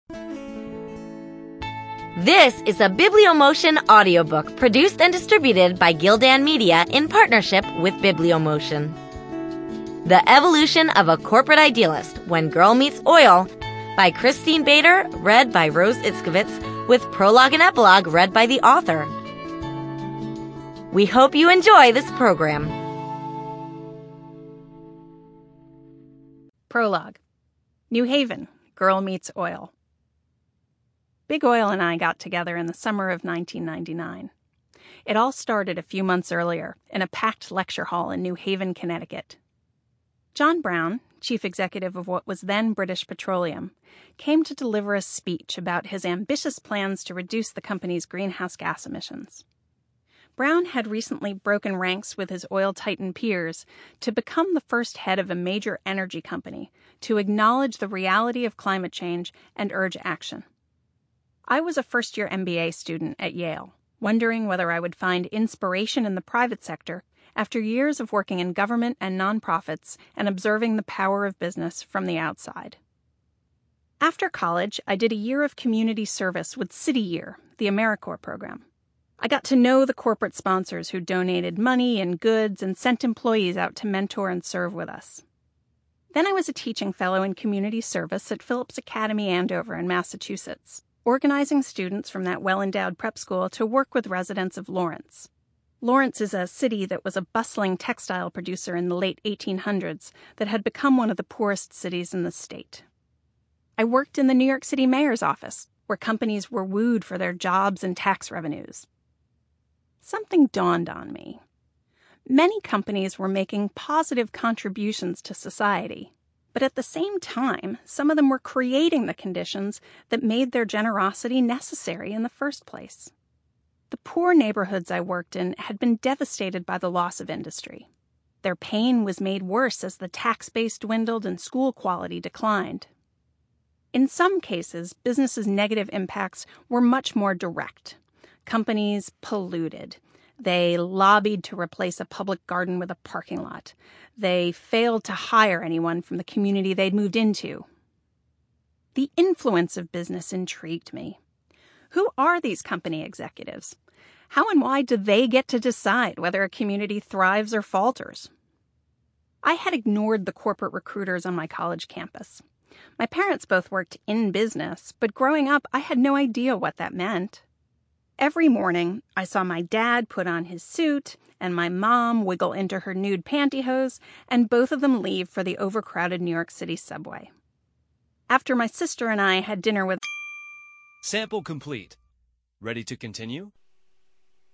This is a Bibliomotion audiobook produced and distributed by Gildan Media in partnership with Bibliomotion. The Evolution of a Corporate Idealist When Girl Meets Oil by Christine Bader, read by Rose Itzkovitz, with prologue and epilogue read by the author. We hope you enjoy this program. Prologue. New Haven, Girl Meets Oil. Big Oil and I got together in the summer of 1999. It all started a few months earlier in a packed lecture hall in New Haven, Connecticut. John Brown, chief executive of what was then British Petroleum, came to deliver a speech about his ambitious plans to reduce the company's greenhouse gas emissions. Brown had recently broken ranks with his oil titan peers to become the first head of a major energy company to acknowledge the reality of climate change and urge action. I was a first-year MBA student at Yale, wondering whether I would find inspiration in the private sector after years of working in government and nonprofits and observing the power of business from the outside. After college, I did a year of community service with City Year, the AmeriCorps program. I got to know the corporate sponsors who donated money and goods and sent employees out to mentor and serve with us. Then I was a teaching fellow in community service at Phillips Academy Andover in Massachusetts, organizing students from that well-endowed prep school to work with residents of Lawrence. Lawrence is a city that was a bustling textile producer in the late 1800s that had become one of the poorest cities in the state. I worked in the New York City mayor's office, where companies were wooed for their jobs and tax revenues. Something dawned on me. Many companies were making positive contributions to society, but at the same time, some of them were creating the conditions that made their generosity necessary in the first place. The poor neighborhoods I worked in had been devastated by the loss of industry. Their pain was made worse as the tax base dwindled and school quality declined. In some cases, businesses' negative impacts were much more direct. Companies polluted. They lobbied to replace a public garden with a parking lot. They failed to hire anyone from the community they'd moved into. The influence of business intrigued me. Who are these company executives? How and why do they get to decide whether a community thrives or falters? I had ignored the corporate recruiters on my college campus. My parents both worked in business, but growing up, I had no idea what that meant. Every morning, I saw my dad put on his suit and my mom wiggle into her nude pantyhose, and both of them leave for the overcrowded New York City subway. After my sister and I had dinner with... Sample complete. Ready to continue?